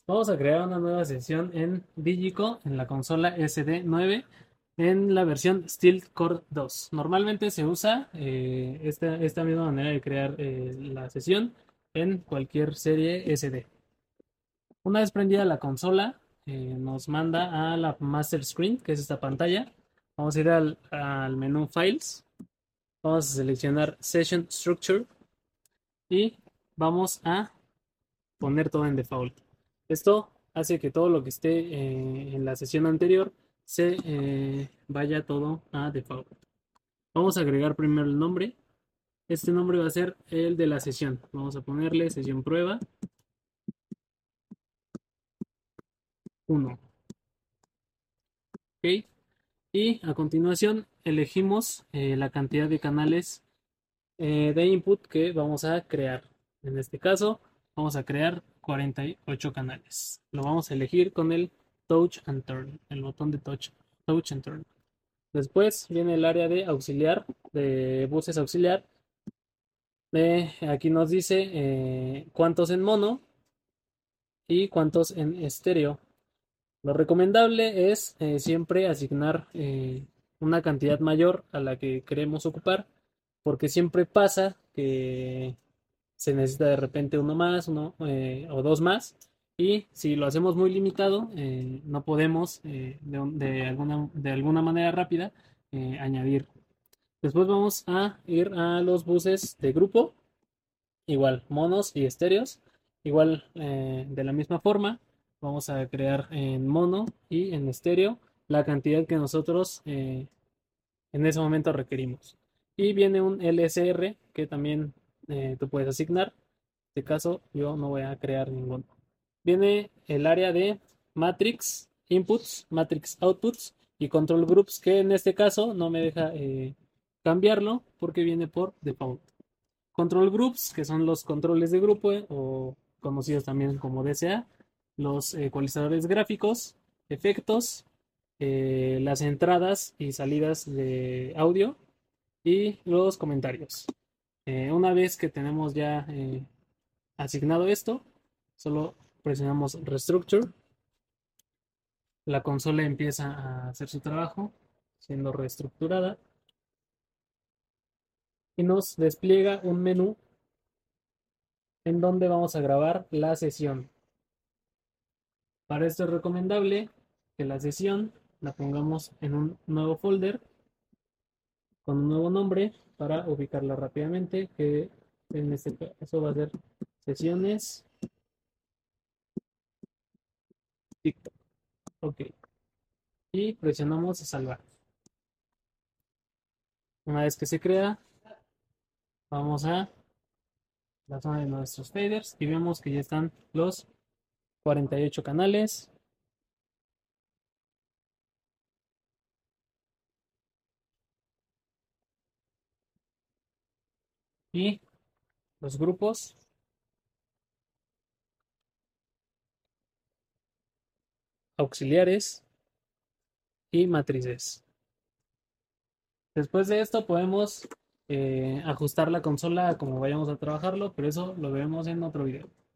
Vamos a crear una nueva sesión en Digico en la consola SD9 en la versión Steel Core 2. Normalmente se usa esta misma manera de crear la sesión en cualquier serie SD. Una vez prendida la consola, nos manda a la Master Screen, que es esta pantalla. Vamos a ir al menú Files. Vamos a seleccionar Session Structure y vamos a poner todo en default. Esto hace que todo lo que esté en la sesión anterior se vaya todo a default. Vamos a agregar primero el nombre. Este nombre va a ser el de la sesión. Vamos a ponerle sesión prueba 1. ¿Ok? Y a continuación elegimos la cantidad de canales de input que vamos a crear. En este caso, vamos a crear 48 canales. Lo vamos a elegir con el Touch and Turn, el botón de Touch and Turn. Después viene el área de auxiliar, de buses auxiliar. Aquí nos dice cuántos en mono y cuántos en estéreo. Lo recomendable es siempre asignar una cantidad mayor a la que queremos ocupar, porque siempre pasa que se necesita de repente uno más, uno o dos más. Y si lo hacemos muy limitado, no podemos de alguna manera rápida añadir. Después vamos a ir a los buses de grupo, igual monos y estéreos. Igual de la misma forma, vamos a crear en mono y en estéreo la cantidad que nosotros en ese momento requerimos. Y viene un LSR que también tú puedes asignar. En este caso yo no voy a crear ninguno. Viene el área de Matrix Inputs, Matrix Outputs y Control Groups, que en este caso no me deja cambiarlo porque viene por default. Control Groups, que son los controles de grupo o conocidos también como DCA, los ecualizadores gráficos, efectos, las entradas y salidas de audio y los comentarios. Una vez que tenemos ya asignado esto, solo presionamos Restructure. La consola empieza a hacer su trabajo, siendo reestructurada, y nos despliega un menú en donde vamos a grabar la sesión. Para esto es recomendable que la sesión la pongamos en un nuevo folder con un nuevo nombre para ubicarla rápidamente, que en este caso va a ser sesiones TikTok. Ok. Y presionamos salvar. Una vez que se crea, vamos a la zona de nuestros faders y vemos que ya están los 48 canales. Y los grupos auxiliares y matrices. Después de esto podemos ajustar la consola como vayamos a trabajarlo, pero eso lo veremos en otro video.